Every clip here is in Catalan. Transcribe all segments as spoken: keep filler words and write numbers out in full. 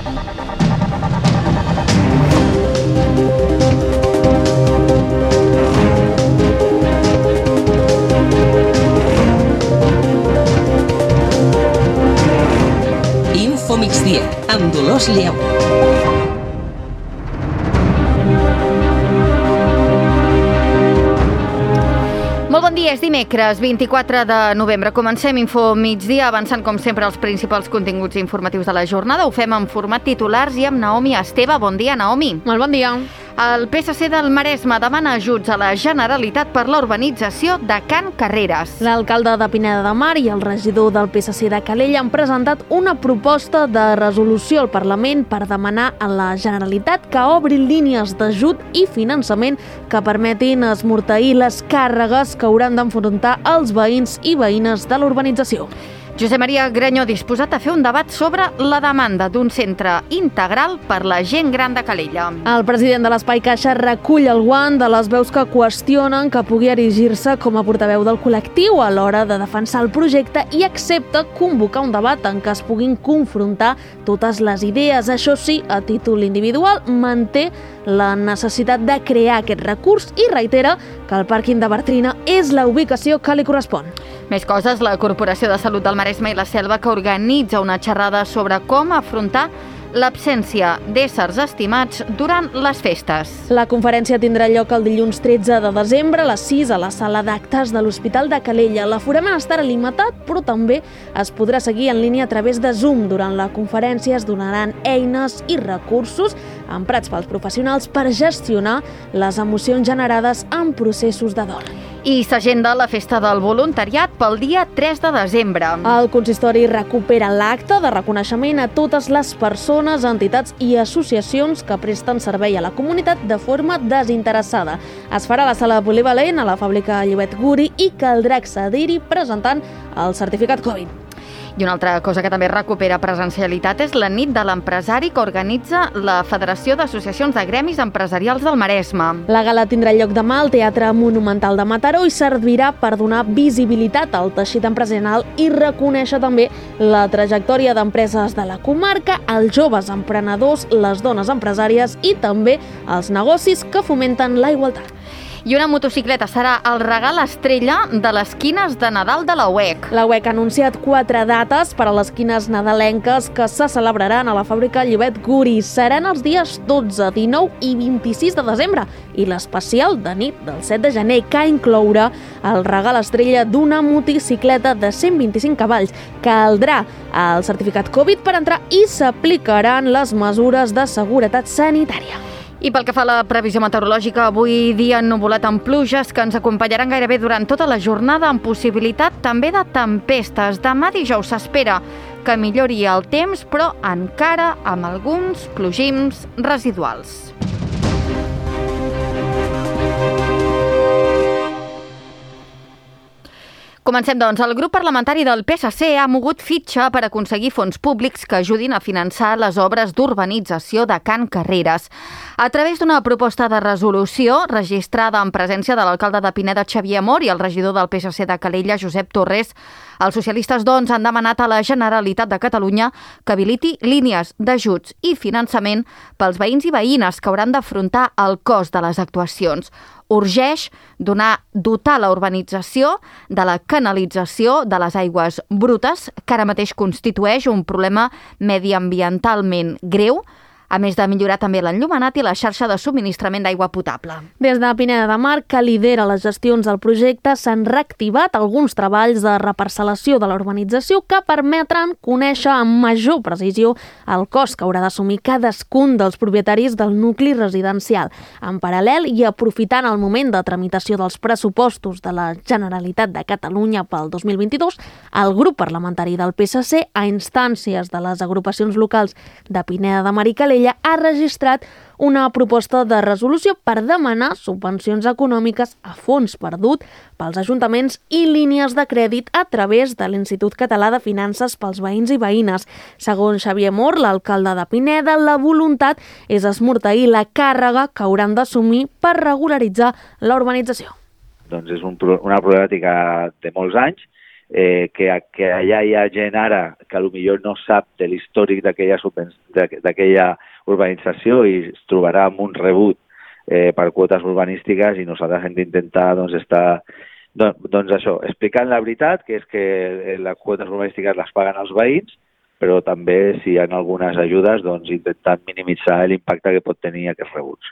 Info migdia, amb Dolors Lleó. Molt bon dia, és dimecres, vint-i-quatre de novembre. Comencem Info migdia, avançant com sempre els principals continguts informatius de la jornada. Ho fem en format titulars i amb Naomi Esteve. Bon dia, Naomi. Molt bon dia. El P S C del Maresme demana ajuts a la Generalitat per la urbanització de Can Carreres. L'alcalde de Pineda de Mar i el regidor del P S C de Calella han presentat una proposta de resolució al Parlament per demanar a la Generalitat que obri línies d'ajut i finançament que permetin esmorteir les càrregues que hauran d'enfrontar els veïns i veïnes de la urbanització. Josep Maria Greñó disposat a fer un debat sobre la demanda d'un centre integral per la gent gran de Calella. El president de l'Espai Caixa recull el guant de les veus que qüestionen que pugui erigir-se com a portaveu del col·lectiu a l'hora de defensar el projecte i accepta convocar un debat en què es puguin confrontar totes les idees. Això sí, a títol individual, manté la necessitat de crear aquest recurs i reitera que el pàrquing de Bartrina és la ubicació que li correspon. Més coses, la Corporació de Salut del Maresme i la Selva, que organitza una xerrada sobre com afrontar l'absència d'éssers estimats durant les festes. La conferència tindrà lloc el dilluns tretze de desembre a les sis a la sala d'actes de l'Hospital de Calella. L'aforament estarà limitat, però també es podrà seguir en línia a través de Zoom. Durant la conferència es donaran eines i recursos emprats pels professionals per gestionar les emocions generades en processos de dol. I s'agenda la festa del voluntariat pel dia tres de desembre. El consistori recupera l'acte de reconeixement a totes les persones, entitats i associacions que presten servei a la comunitat de forma desinteressada. Es farà a la sala polivalent, a la fàbrica Llobet Guri, i caldrà accedir-hi presentant el certificat Covid. I una altra cosa que també recupera presencialitat és la nit de l'empresari que organitza la Federació d'Associacions de Gremis Empresarials del Maresme. La gala tindrà lloc demà al Teatre Monumental de Mataró i servirà per donar visibilitat al teixit empresarial i reconèixer també la trajectòria d'empreses de la comarca, els joves emprenedors, les dones empresàries i també els negocis que fomenten la igualtat. I una motocicleta serà el regal estrella de les quines de Nadal de la U E C. La U E C ha anunciat quatre dates per a les quines nadalenques que se celebraran a la fàbrica Llobet Guri. Seran els dies dotze, dinou i vint-i-sis de desembre i l'especial de nit del set de gener, que inclourà el regal estrella d'una motocicleta de cent vint-i-cinc cavalls. Caldrà el certificat Covid per entrar i s'aplicaran les mesures de seguretat sanitària. I pel que fa a la previsió meteorològica, avui dia ennuvolat amb pluges que ens acompanyaran gairebé durant tota la jornada, amb possibilitat també de tempestes. Demà dijous s'espera que millori el temps, però encara amb alguns plogims residuals. Comencem, doncs. El grup parlamentari del P S C ha mogut fitxa per aconseguir fons públics que ajudin a finançar les obres d'urbanització de Can Carreres. A través d'una proposta de resolució registrada en presència de l'alcalde de Pineda, Xavier Amor, i el regidor del P S C de Calella, Josep Torres, els socialistes, doncs, han demanat a la Generalitat de Catalunya que habiliti línies d'ajuts i finançament pels veïns i veïnes que hauran d'afrontar el cost de les actuacions. Urgeix donar, dotar la urbanització de la canalització de les aigües brutes, que ara mateix constitueix un problema mediambientalment greu, a més de millorar també l'enllumenat i la xarxa de subministrament d'aigua potable. Des de Pineda de Mar, que lidera les gestions del projecte, s'han reactivat alguns treballs de reparcel·lació de la urbanització que permetran conèixer amb major precisió el cost que haurà d'assumir cadascun dels propietaris del nucli residencial. En paral·lel, i aprofitant el moment de tramitació dels pressupostos de la Generalitat de Catalunya pel dos mil vint-i-dos, el grup parlamentari del P S C, a instàncies de les agrupacions locals de Pineda de Mar i Calella, ha registrat una proposta de resolució per demanar subvencions econòmiques a fons perdut pels ajuntaments i línies de crèdit a través de l'Institut Català de Finances pels veïns i veïnes. Segons Xavier Mor, l'alcalde de Pineda, la voluntat és esmorteir la càrrega que hauran d'assumir per regularitzar la urbanització. Doncs és un, una problemàtica de molts anys eh, que, que allà hi ha gent ara que potser no sap de l'històric d'aquella urbanització i es trobarà amb un rebut eh, per quotes urbanístiques, i nosaltres hem d'intentar doncs, estar doncs, doncs això, explicant la veritat, que és que les quotes urbanístiques les paguen els veïns, però també, si hi ha algunes ajudes, doncs intentant minimitzar l'impacte que pot tenir aquests rebuts.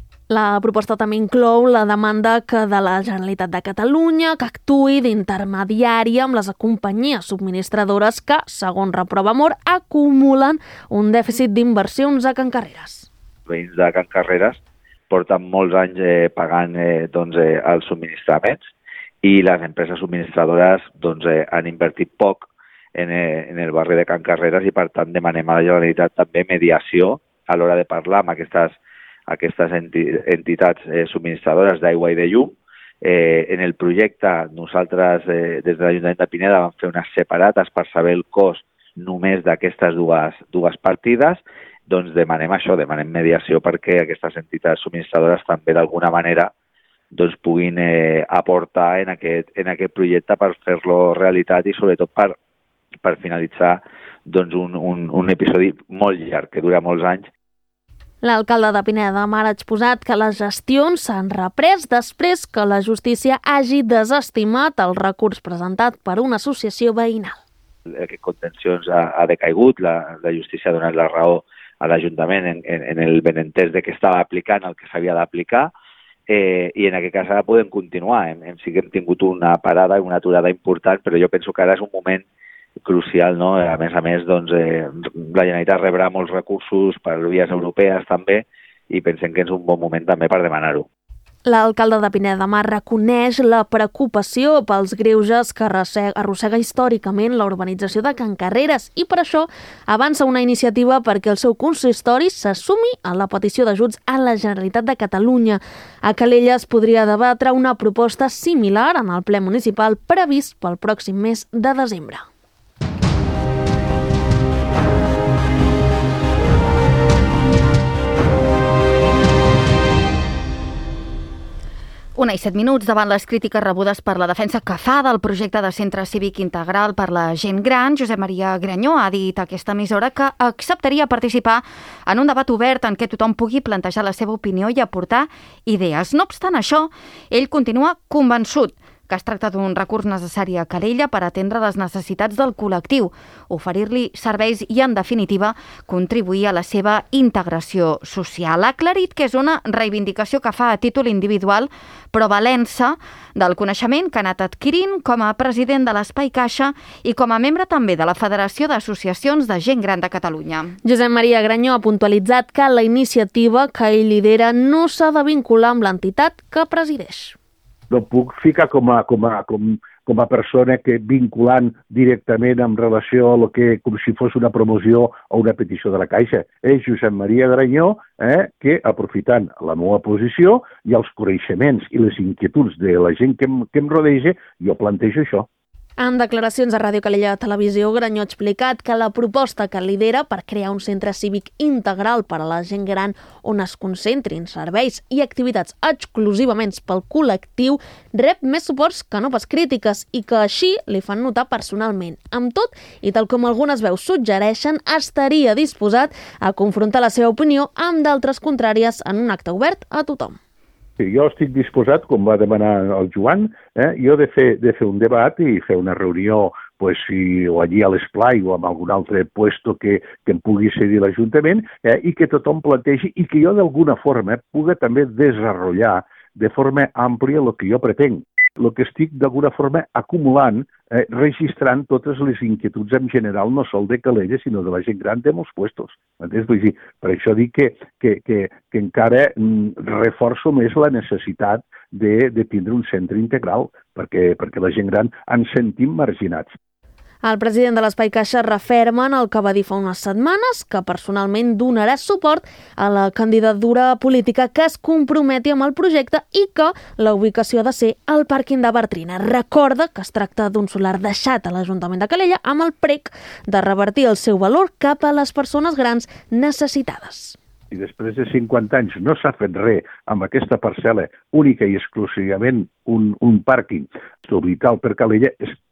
La proposta també inclou la demanda que de la Generalitat de Catalunya que actuï d'intermediària amb les companyies subministradores que, segons Reprova Amor, acumulen un dèficit d'inversions a Can Carreres. Els veïns de Can Carreres porten molts anys eh, pagant eh, doncs, eh, els subministraments i les empreses subministradores doncs, eh, han invertit poc en, eh, en el barri de Can Carreres i, per tant, demanem a la Generalitat també mediació a l'hora de parlar amb aquestes aquestes entitats eh, subministradores d'aigua i de llum. Eh, en el projecte, nosaltres, eh, des de l'Ajuntament de Pineda, vam fer unes separates per saber el cost només d'aquestes dues, dues partides. Doncs demanem això, demanem mediació perquè aquestes entitats subministradores també d'alguna manera doncs, puguin eh, aportar en aquest, en aquest projecte per fer-lo realitat i sobretot per, per finalitzar doncs, un, un, un episodi molt llarg, que dura molts anys. L'alcalde de Pineda de Mar ha exposat que les gestions s'han reprès després que la justícia hagi desestimat el recurs presentat per una associació veïnal. Aquest contencions ha, ha decaigut, la, la justícia ha donat la raó a l'Ajuntament en, en, en el benentès de que estava aplicant el que s'havia d'aplicar eh, i en aquest cas ara podem continuar. Hem, hem, sí que hem tingut una parada, una aturada important, però jo penso que ara és un moment crucial, no? A més a més, doncs, eh, la Generalitat rebrà molts recursos per vies europees també i pensem que és un bon moment també per demanar-ho. L'alcalde de Pineda de Mar reconeix la preocupació pels greuges que arrossega històricament la urbanització de Can Carreres i per això avança una iniciativa perquè el seu consistori s'assumi a la petició d'ajuts a la Generalitat de Catalunya. A Calella es podria debatre una proposta similar en el ple municipal previst pel pròxim mes de desembre. Una i set minuts davant les crítiques rebudes per la defensa que fa del projecte de centre cívic integral per la gent gran, Josep Maria Granyó ha dit a aquesta emissora que acceptaria participar en un debat obert en què tothom pugui plantejar la seva opinió i aportar idees. No obstant això, ell continua convençut que es tracta d'un recurs necessari a Calella per atendre les necessitats del col·lectiu, oferir-li serveis i, en definitiva, contribuir a la seva integració social. Ha aclarit que és una reivindicació que fa a títol individual, però valent-se del coneixement que ha anat adquirint com a president de l'Espai Caixa i com a membre també de la Federació d'Associacions de Gent Gran de Catalunya. Josep Maria Granyó ha puntualitzat que la iniciativa que ell lidera no s'ha de vincular amb l'entitat que presideix. No puc ficar com a, com a, com, com a persona que vinculant directament en relació a lo que, com si fos una promoció o una petició de la Caixa. És Josep Maria Granyó eh, que, aprofitant la meva posició i els coneixements i les inquietuds de la gent que em, que em rodeja, jo plantejo això. En declaracions a Ràdio Calella Televisió, Granyó ha explicat que la proposta que lidera per crear un centre cívic integral per a la gent gran on es concentrin serveis i activitats exclusivament pel col·lectiu rep més suports que no pas crítiques i que així li fan notar personalment. Amb tot, i tal com algunes veus suggereixen, estaria disposat a confrontar la seva opinió amb d'altres contràries en un acte obert a tothom. Jo estic disposat, com va demanar el Joan, eh, jo de fer, de fer un debat i fer una reunió pues, si, o allí a l'esplai o amb algun altre puesto que, que em pugui cedir l'Ajuntament eh, i que tothom plantegi i que jo d'alguna forma pugui també desenvolupar de forma àmplia el que jo pretenc. El que estic d'alguna forma acumulant, eh, registrant totes les inquietuds en general, no sol de Calella, sinó de la gent gran de molts puestos. Vull dir, per això dic que, que, que, que encara mm, reforço més la necessitat de, de tindre un centre integral, perquè, perquè la gent gran ens sentim marginats. El president de l'Espai Caixa referma en el que va dir fa unes setmanes que personalment donarà suport a la candidatura política que es comprometi amb el projecte i que la ubicació ha de ser al pàrquing de Bartrina. Recorda que es tracta d'un solar deixat a l'Ajuntament de Calella amb el prec de revertir el seu valor cap a les persones grans necessitades. I després de cinquanta anys no s'ha fet res amb aquesta parcel·la única i exclusivament un, un pàrquing vital per Calella, és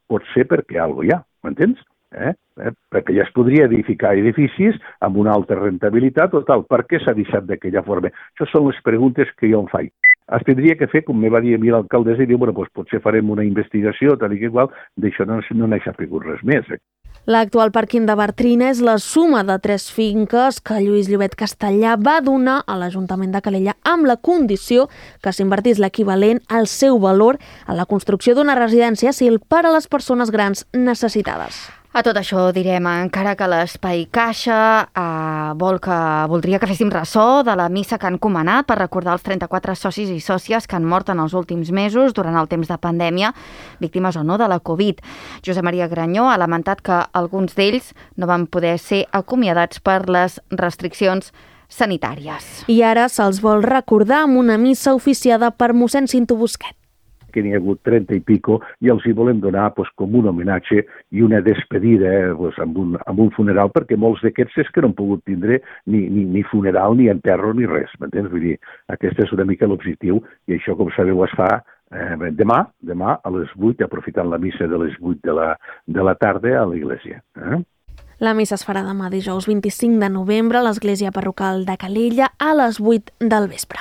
pot ser perquè alguna cosa hi ha, m'entens? Eh? Eh? Perquè ja es podria edificar edificis amb una alta rentabilitat o tal. Per què s'ha deixat d'aquella forma? Això són les preguntes que jo em faig. Es tindria que fer, com me va dir a mi l'alcaldessa, i diu, bueno, doncs potser farem una investigació, tal i que igual, d'això no, no n'ha sabut res més. Eh? L'actual pàrquing de Bartrina és la suma de tres finques que Lluís Llobet Castellà va donar a l'Ajuntament de Calella amb la condició que s'invertís l'equivalent al seu valor a la construcció d'una residència asil per a les persones grans necessitades. A tot això direm, encara que l'Espai Caixa eh, vol que, voldria que féssim ressò de la missa que han comanat per recordar els trenta-quatre socis i sòcies que han mort en els últims mesos durant el temps de pandèmia, víctimes o no de la Covid. Josep Maria Granyó ha lamentat que alguns d'ells no van poder ser acomiadats per les restriccions sanitàries. I ara se'ls vol recordar amb una missa oficiada per mossèn Cinto Busquet, que n'hi ha hagut trenta i pico, i els hi volem donar pues, com un homenatge i una despedida eh, pues, amb, un, amb un funeral, perquè molts d'aquests és que no han pogut tindre ni, ni, ni funeral, ni enterro, ni res, m'entens? Vull dir, aquest és una mica l'objectiu, i això, com sabeu, es fa eh, demà, demà a les vuit, aprofitant la missa de les vuit de la, de la tarda a l'església. Eh? La missa es farà demà dijous vint-i-cinc de novembre a l'església parroquial de Calella a les vuit del vespre.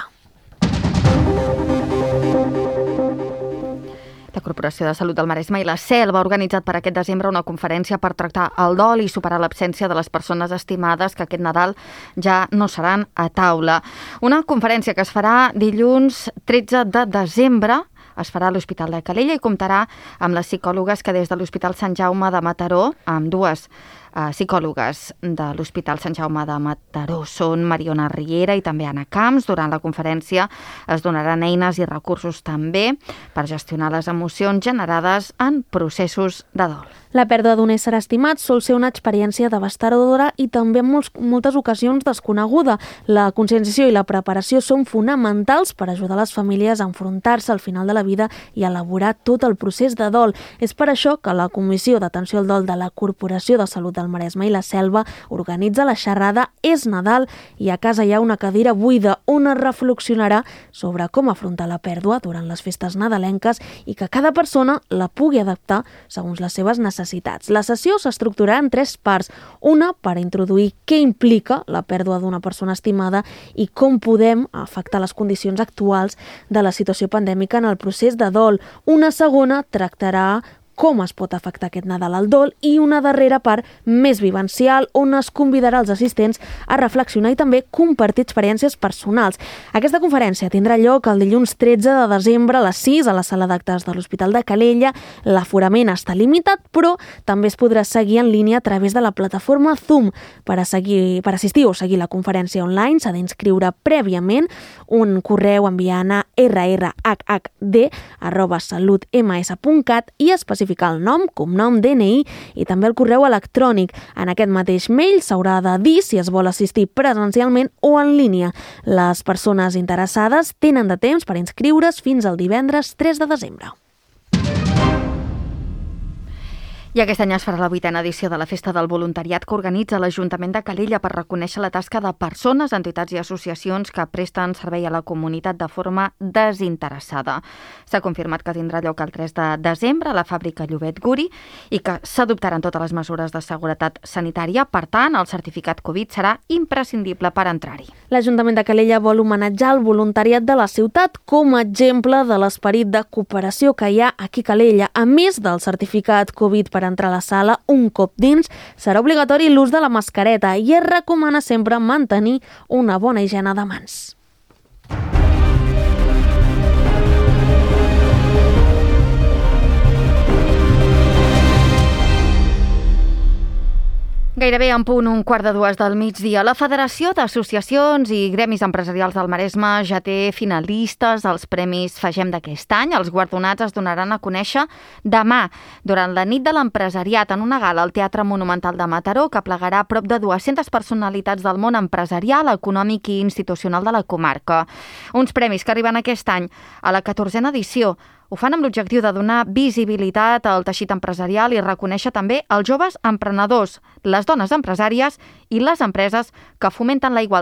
La Corporació de Salut del Maresme i la Selva ha organitzat per aquest desembre una conferència per tractar el dol i superar l'absència de les persones estimades que aquest Nadal ja no seran a taula. Una conferència que es farà dilluns tretze de desembre, es farà a l'Hospital de Calella i comptarà amb les psicòlogues que des de l'Hospital Sant Jaume de Mataró, amb dues uh, psicòlogues de l'Hospital Sant Jaume de Mataró, són Mariona Riera i també Anna Camps. Durant la conferència es donaran eines i recursos també per gestionar les emocions generades en processos de dol. La pèrdua d'un ésser estimat sol ser una experiència devastadora i també en molts, moltes ocasions desconeguda. La conscienciació i la preparació són fonamentals per ajudar les famílies a enfrontar-se al final de la vida i a elaborar tot el procés de dol. És per això que la Comissió d'Atenció al Dol de la Corporació de Salut del Maresme i la Selva organitza la xerrada És Nadal i a casa hi ha una cadira buida on es reflexionarà sobre com afrontar la pèrdua durant les festes nadalenques i que cada persona la pugui adaptar segons les seves necessitats. La sessió s'estructurarà en tres parts. Una per introduir què implica la pèrdua d'una persona estimada i com podem afectar les condicions actuals de la situació pandèmica en el procés de dol. Una segona tractarà com es pot afectar aquest Nadal al dol i una darrera part més vivencial on es convidarà els assistents a reflexionar i també compartir experiències personals. Aquesta conferència tindrà lloc el dilluns tretze de desembre a les sis a la sala d'actes de l'Hospital de Calella. L'aforament està limitat, però també es podrà seguir en línia a través de la plataforma Zoom. Per, a seguir, per assistir o seguir la conferència online s'ha d'inscriure prèviament un correu enviant a r r h h d arroba salut m s punt cat i especificar el nom, cognom, D N I i també el correu electrònic. En aquest mateix mail s'haurà de dir si es vol assistir presencialment o en línia. Les persones interessades tenen de temps per inscriure's fins al divendres tres de desembre. I aquest any es farà la vuitena edició de la Festa del Voluntariat que organitza l'Ajuntament de Calella per reconèixer la tasca de persones, entitats i associacions que presten servei a la comunitat de forma desinteressada. S'ha confirmat que tindrà lloc el tres de desembre a la fàbrica Llobet Guri i que s'adoptaran totes les mesures de seguretat sanitària. Per tant, el certificat Covid serà imprescindible per entrar-hi. L'Ajuntament de Calella vol homenatjar el voluntariat de la ciutat com a exemple de l'esperit de cooperació que hi ha aquí a Calella. A més del certificat Covid per entrar a la sala, un cop dins, serà obligatori l'ús de la mascareta i es recomana sempre mantenir una bona higiene de mans. Gairebé en punt un quart de dues del migdia. La Federació d'Associacions i Gremis Empresarials del Maresme ja té finalistes als Premis Fagem d'aquest any. Els guardonats es donaran a conèixer demà, durant la nit de l'empresariat, en una gala al Teatre Monumental de Mataró, que plegarà prop de dues-centes personalitats del món empresarial, econòmic i institucional de la comarca. Uns premis que arriben aquest any a la catorzena edició. Ho fan amb l'objectiu de donar visibilitat al teixit empresarial i reconèixer també els joves emprenedors, les dones empresàries i les empreses que fomenten la igualtat.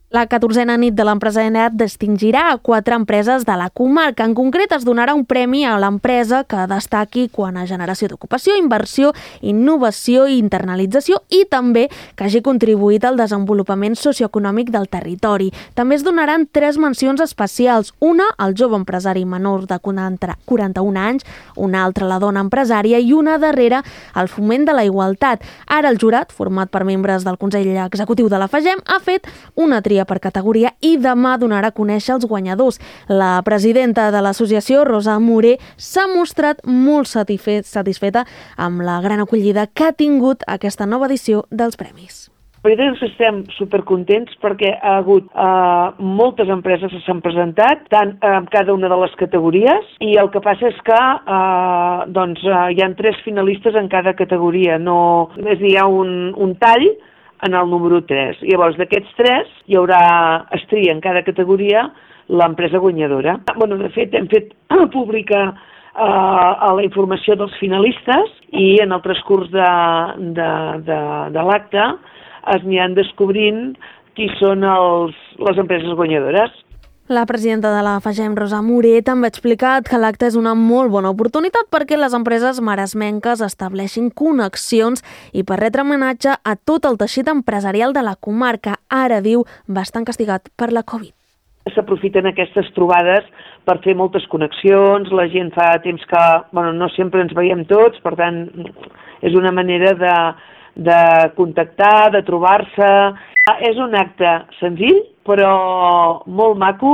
La catorzena nit de l'empresariat distingirà a quatre empreses de la comarca. En concret, es donarà un premi a l'empresa que destaqui quant a generació d'ocupació, inversió, innovació i internalització i també que hagi contribuït al desenvolupament socioeconòmic del territori. També es donaran tres mencions especials. Una al jove empresari menor de quaranta-un anys, una altra a la dona empresària i una darrera al foment de la igualtat. Ara el jurat, format per membres del Consell Executiu de la FAGEM, ha fet una tria per categoria i demà donarà a conèixer els guanyadors. La presidenta de l'associació, Rosa Moré, s'ha mostrat molt satisfeta amb la gran acollida que ha tingut aquesta nova edició dels premis. La veritat és que estem supercontents perquè ha hagut eh, moltes empreses que s'han presentat, tant en cada una de les categories, i el que passa és que eh, doncs, eh, hi ha tres finalistes en cada categoria. No, és a dir, hi ha un, un tall en el número tres. I llavors d'aquests tres hi haurà estria en cada categoria l'empresa guanyadora. Bueno, de fet, hem fet pública eh, a la informació dels finalistes i en el transcurs de, de, de, de l'acte es aniran descobrint qui són els, les empreses guanyadores. La presidenta de la FAGEM, Rosa Moré, també ha explicat que l'acte és una molt bona oportunitat perquè les empreses maresmenques estableixin connexions i per retre homenatge a tot el teixit empresarial de la comarca, ara diu, bastant castigat per la Covid. S'aprofiten aquestes trobades per fer moltes connexions, la gent fa temps que, bueno, no sempre ens veiem tots, per tant, és una manera de, de contactar, de trobar-se. És un acte senzill, però molt maco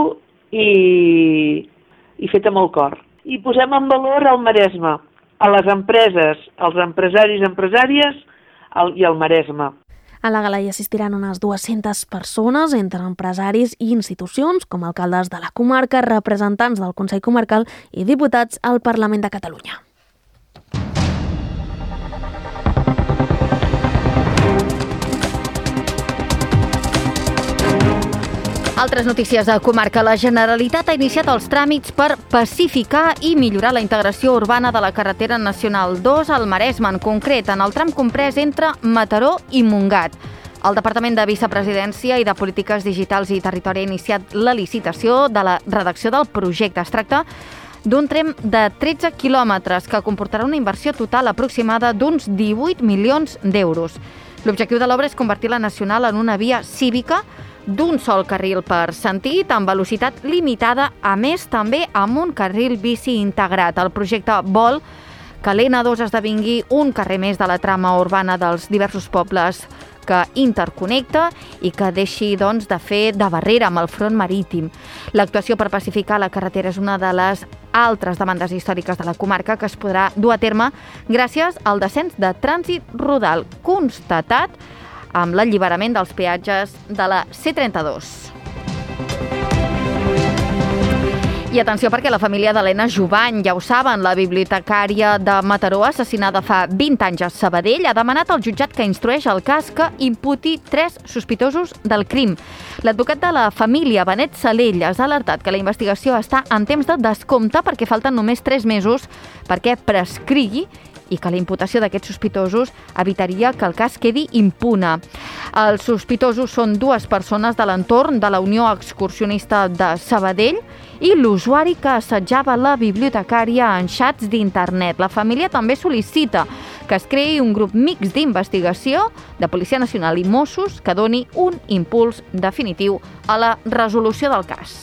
i, i fet amb el cor. I posem en valor el Maresme, a les empreses, als empresaris i empresàries el, i el Maresme. A la gala hi assistiran unes dues-centes persones, entre empresaris i institucions, com alcaldes de la comarca, representants del Consell Comarcal i diputats al Parlament de Catalunya. Altres notícies de comarca. La Generalitat ha iniciat els tràmits per pacificar i millorar la integració urbana de la carretera nacional dos al Maresme, en concret, en el tram comprès entre Mataró i Montgat. El Departament de Vicepresidència i de Polítiques Digitals i Territori ha iniciat la licitació de la redacció del projecte. Es tracta d'un tram de tretze quilòmetres que comportarà una inversió total aproximada d'uns divuit milions d'euros. L'objectiu de l'obra és convertir la nacional en una via cívica d'un sol carril per sentit, amb velocitat limitada, a més també amb un carril bici integrat. El projecte vol que l'N dos esdevingui un carrer més de la trama urbana dels diversos pobles que interconnecta i que deixi doncs, de fer de barrera amb el front marítim. L'actuació per pacificar la carretera és una de les altres demandes històriques de la comarca que es podrà dur a terme gràcies al descens de trànsit rodal constatat amb l'alliberament dels peatges de la C trenta-dos. I atenció perquè la família d'Helena Jubany, ja ho saben, la bibliotecària de Mataró, assassinada fa vint anys a Sabadell, ha demanat al jutjat que instrueix el cas que imputi tres sospitosos del crim. L'advocat de la família, Benet Salelles, ha alertat que la investigació està en temps de descompte perquè falten només tres mesos perquè prescrigui i que la imputació d'aquests sospitosos evitaria que el cas quedi impune. Els sospitosos són dues persones de l'entorn de la Unió Excursionista de Sabadell i l'usuari que assetjava la bibliotecària en xats d'internet. La família també sol·licita que es creï un grup mixt d'investigació de Policia Nacional i Mossos que doni un impuls definitiu a la resolució del cas.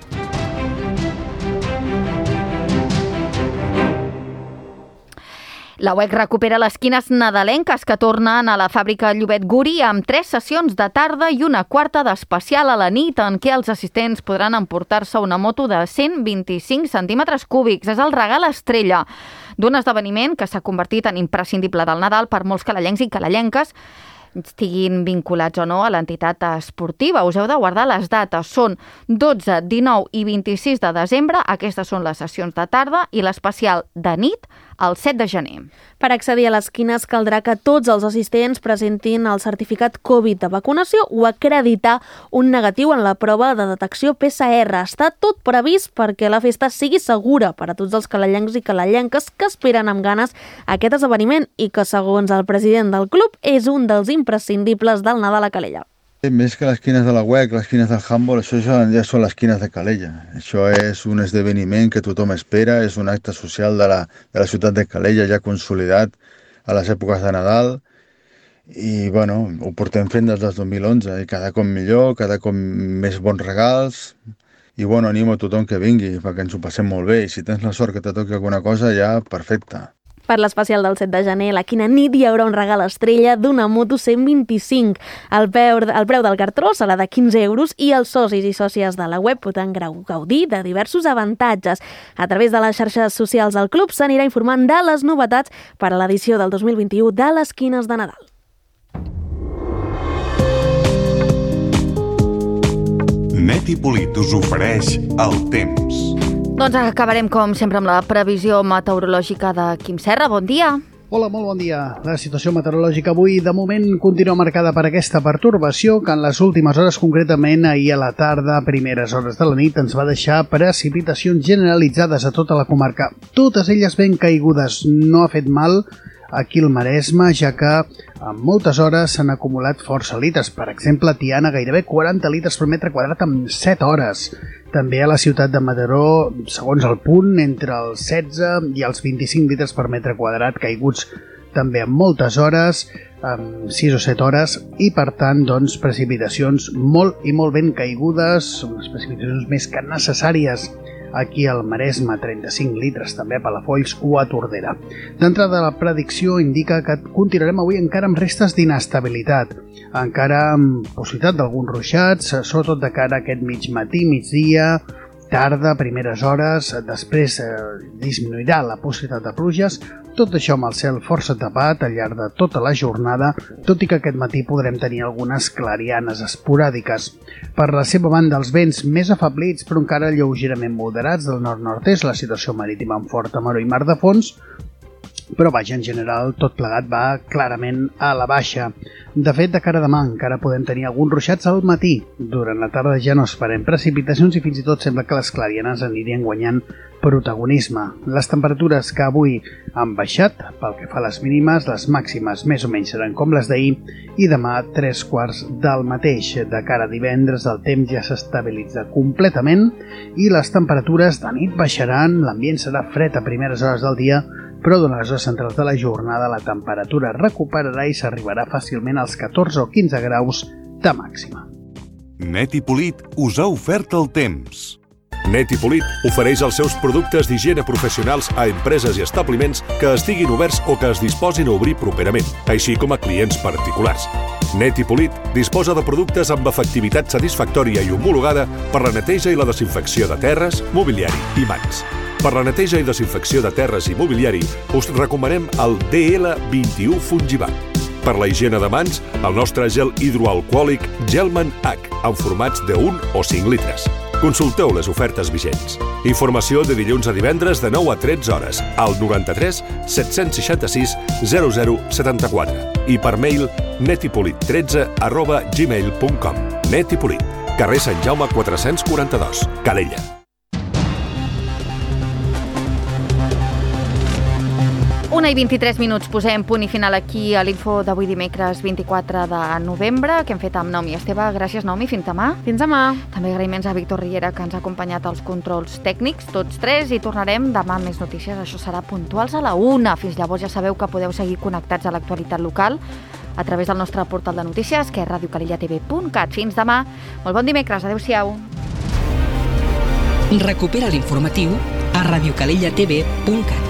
La U E C recupera les quines nadalenques que tornen a la fàbrica Llobet Guri amb tres sessions de tarda i una quarta d'especial a la nit en què els assistents podran emportar-se una moto de cent vint-i-cinc centímetres cúbics. És el regal estrella d'un esdeveniment que s'ha convertit en imprescindible del Nadal per molts calellencs i calellenques, estiguin vinculats o no a l'entitat esportiva. Us heu de guardar les dates. Són dotze, dinou i vint-i-sis de desembre. Aquestes són les sessions de tarda i l'especial de nit el set de gener. Per accedir a les quines caldrà que tots els assistents presentin el certificat Covid de vacunació o acreditar un negatiu en la prova de detecció P C R. Està tot previst perquè la festa sigui segura per a tots els calellencs i calellenques que esperen amb ganes aquest esdeveniment i que, segons el president del club, és un dels imprescindibles del Nadal a Calella. Més que les quines de la U E C, les quines del handball, això ja, ja són les quines de Calella. Això és un esdeveniment que tothom espera, és un acte social de la, de la ciutat de Calella, ja consolidat a les èpoques de Nadal. I, bueno, ho portem fent des del dos mil onze, i cada cop millor, cada cop més bons regals. I, bueno, animo a tothom que vingui, perquè ens ho passem molt bé. I si tens la sort que te toqui alguna cosa, ja perfecte. Per l'especial del set de gener, la Quina Nit hi haurà un regal estrella d'una moto cent vint-i-cinc. El preu, el preu del cartró serà de quinze euros i els socis i sòcies de la web podran gaudir de diversos avantatges. A través de les xarxes socials del club s'anirà informant de les novetats per a l'edició del dos mil vint-i-u de les Quines de Nadal. Net i Polit us ofereix el temps. Doncs acabarem, com sempre, amb la previsió meteorològica de Quim Serra. Bon dia. Hola, molt bon dia. La situació meteorològica avui, de moment, continua marcada per aquesta pertorbació que en les últimes hores, concretament ahir a la tarda, primeres hores de la nit, ens va deixar precipitacions generalitzades a tota la comarca. Totes elles ben caigudes. No ha fet mal aquí al Maresme, ja que en moltes hores s'han acumulat força litres. Per exemple, a Tiana, gairebé quaranta litres per metre quadrat en set hores. També a la ciutat de Mataró, segons el punt, entre els setze i els vint-i-cinc litres per metre quadrat, caiguts també en moltes hores, en sis o set hores, i per tant, doncs, precipitacions molt i molt ben caigudes, unes precipitacions més que necessàries aquí al Maresme, trenta-cinc litres, també a Palafolls o a Tordera. D'entrada, la predicció indica que continuarem avui encara amb restes d'inestabilitat, encara amb possibilitat d'alguns ruixats, sobretot de cara a aquest mig matí, migdia, tarda, primeres hores, després eh, disminuirà la possibilitat de pluges, tot això amb el cel força tapat al llarg de tota la jornada, tot i que aquest matí podrem tenir algunes clarianes esporàdiques. Per la seva banda, els vents més afablits, però encara lleugerament moderats del nord-nord-est, la situació marítima amb forta maror i mar de fons, però vaja, en general, tot plegat va clarament a la baixa. De fet, de cara a demà encara podem tenir alguns ruixats al matí. Durant la tarda ja no esperem precipitacions i fins i tot sembla que les clarianes anirien guanyant protagonisme. Les temperatures que avui han baixat, pel que fa a les mínimes, les màximes més o menys seran com les d'ahir, i demà tres quarts del mateix. De cara a divendres el temps ja s'estabilitza completament i les temperatures de nit baixaran, l'ambient serà fred a primeres hores del dia, però durant les hores centrals de la jornada la temperatura recuperarà i s'arribarà fàcilment als catorze o quinze graus de màxima. Net i Polit us ha ofert el temps. Net i Polit ofereix els seus productes d'higiene professionals a empreses i establiments que estiguin oberts o que es disposin a obrir properament, així com a clients particulars. Net i Polit disposa de productes amb efectivitat satisfactòria i homologada per la neteja i la desinfecció de terres, mobiliari i mans. Per la neteja i desinfecció de terres i mobiliari us recomanem el D L vint-i-u Fungibat. Per la higiene de mans, el nostre gel hidroalcohòlic Gelman H, en formats de un o cinc litres. Consulteu les ofertes vigents. Informació de dilluns a divendres de nou a tretze hores al noranta-tres set-cents seixanta-sis zero zero setanta-quatre i per mail netipolit tretze arroba gmail punt com. Net i Polit, carrer Sant Jaume quatre-cents quaranta-dos, Calella. Una i vint-i-tres minuts, posem punt i final aquí a l'info d'avui dimecres vint-i-quatre de novembre, que hem fet amb Naomi Esteve. Gràcies, Naomi. Fins demà. Fins demà. També agraïments a Víctor Riera, que ens ha acompanyat als controls tècnics, tots tres, i tornarem demà amb més notícies. Això serà puntuals a la una. Fins llavors ja sabeu que podeu seguir connectats a l'actualitat local a través del nostre portal de notícies, que és radio calella t v punt cat. Fins demà. Molt bon dimecres. Adéu-siau. Recupera l'informatiu a radio calella t v punt cat.